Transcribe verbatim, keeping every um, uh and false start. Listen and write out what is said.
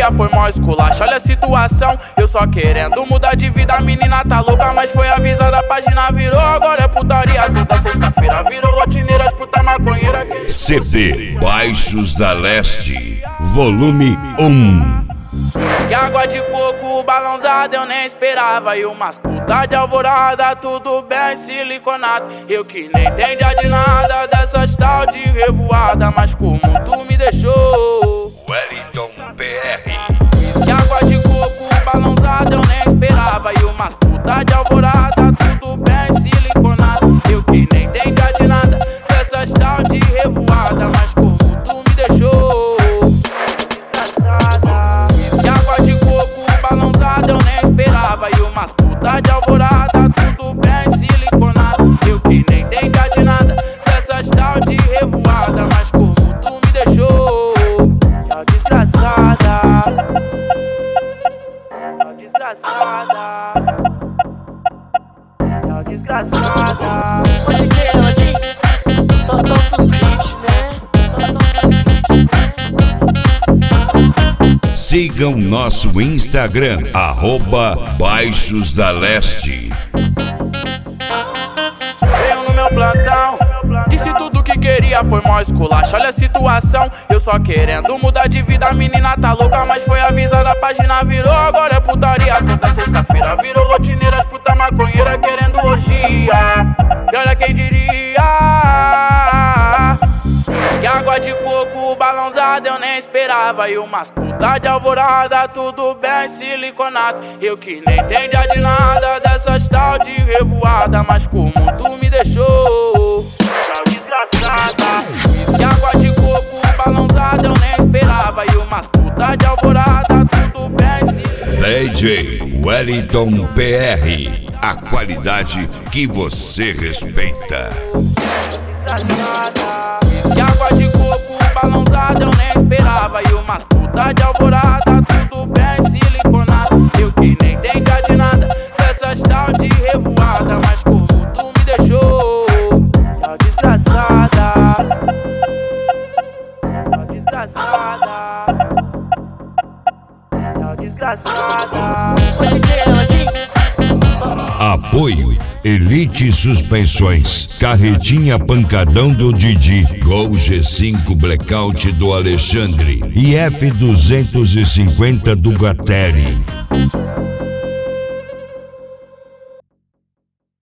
queria foi mó esculacho. Olha a situação, eu só querendo mudar de vida. A menina tá louca, mas foi avisada. A página virou, agora é putaria. Toda sexta-feira virou rotineira, as puta maconheira que... C D Baixos da Leste, volume um. Diz que água de coco balãozada eu nem esperava. E umas puta de alvorada, tudo bem siliconado. Eu que nem entendia de nada dessas tal de revoada. Mas como tu me deixou, Wellington P R. diz que água de coco balãozada eu nem esperava. E umas puta de alvorada, tudo bem siliconado. Eu que nem entendia de nada dessas tal de revoada. Mas como tu me deixou, eu nem esperava. E umas puta de alvorada, tudo bem siliconado. Eu que nem entendia de nada dessas tal de revoada. Mas como tu me deixou, tchau desgraçada, tchau desgraçada, tchau desgraçada. Só solta os hits, né? Só solta os hits, né? Sigam nosso Instagram, arroba Baixos da Leste. Veio no meu plantão, disse tudo que queria, foi mó esculacho. Olha a situação, eu só querendo mudar de vida. A menina tá louca, mas foi avisada. A página virou, agora é putaria. Toda sexta-feira virou rotineira, as puta maconheira querendo orgia. E olha quem diria, diz que água de coco balãozada eu nem esperava. E umas puta de alvorada, tudo bem siliconado. Eu que nem entendia de nada dessas tal de revoada. Mas como tu me deixou, tchau desgraçada. Diz que água de coco balãozada eu nem esperava. E umas puta de alvorada, tudo bem siliconado. D J Wellington P R, a qualidade que você respeita. Diz que água de coco balãozada eu nem esperava. E umas puta de alvorada, tudo bem siliconado. Eu que nem entendia de nada dessas tal de revoada. Mas como tu me deixou, tchau desgraçada, tchau desgraçada, tchau desgraçada. Apoio Elite Suspensões, Carretinha Pancadão do Didi, Gol G cinco Blackout do Alexandre e F duzentos e cinquenta do Gateri.